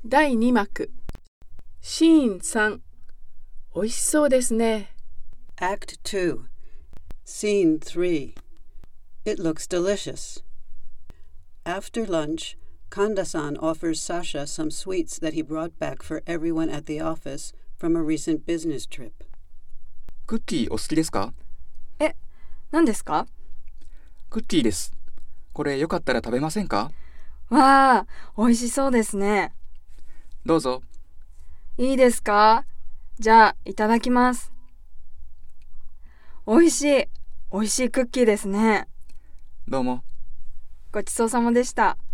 第2幕シーン3おいしそうですね。 Act 2 Scene 3 It looks delicious. After lunch, Kanda-san offers Sasha some sweets that he brought back for everyone at the office from a recent business trip. クッキーお好きですか？ 何ですか？ クッキーです。これよかったら食べませんか？ わあ、美味しそうですね。 どうぞ。 いいですか？じゃあ、いただきます。美味しいクッキーですね。 どうも。 ごちそうさまでした。